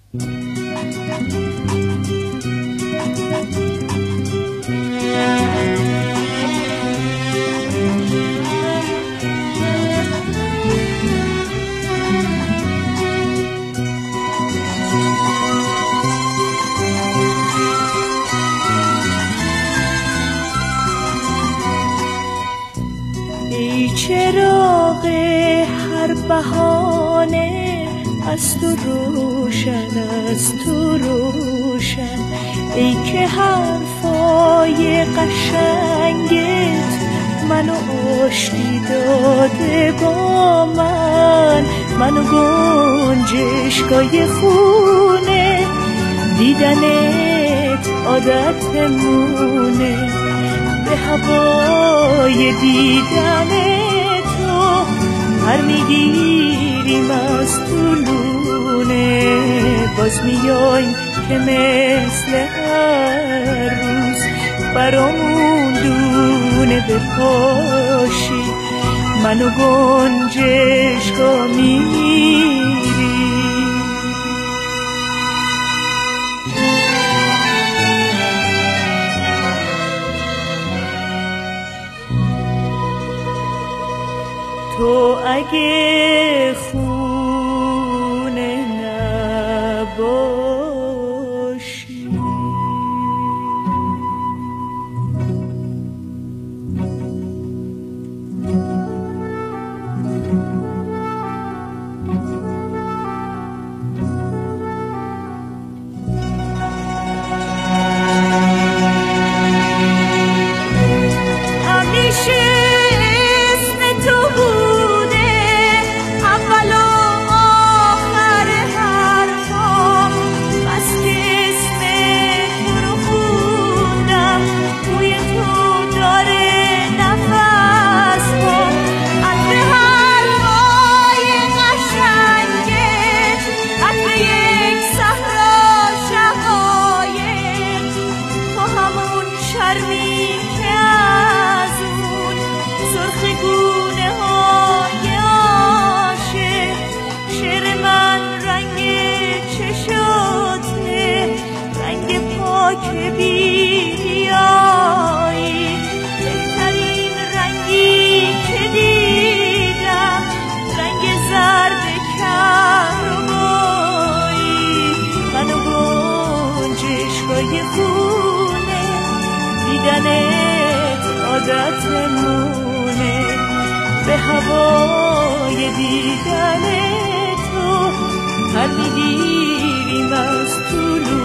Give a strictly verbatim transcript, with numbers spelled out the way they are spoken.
ای چراغ هر بهانه از تو روشن، از تو روشن، ای که حرفای قشنگت منو آشتی داده با من، منو گنجشگاه خونه، دیدنت عادتمونه، به هوای دیدن تو پر میگیریم از طولونه، باز میایم که مثل هر روز برامون دونه بپاشی، منو گنجشگاه میری. تو اگه خونه نباشی همیشه که بیایی، بهترین رنگی که دیدم رنگ زرد کهربایی، منو گنجشگاه خونه، دیدنت عادتمونه، به هوای دیدن تو پر میگیریم از طولو